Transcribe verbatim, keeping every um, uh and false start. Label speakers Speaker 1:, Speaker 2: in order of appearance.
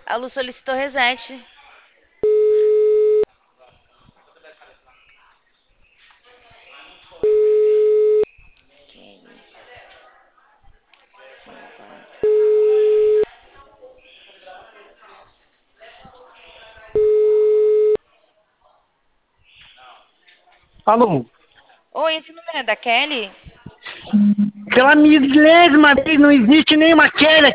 Speaker 1: A Lu solicitou reset.
Speaker 2: Alô?
Speaker 1: Oi, esse número é da Kelly?
Speaker 2: Pela milésima vez, não existe nenhuma Kelly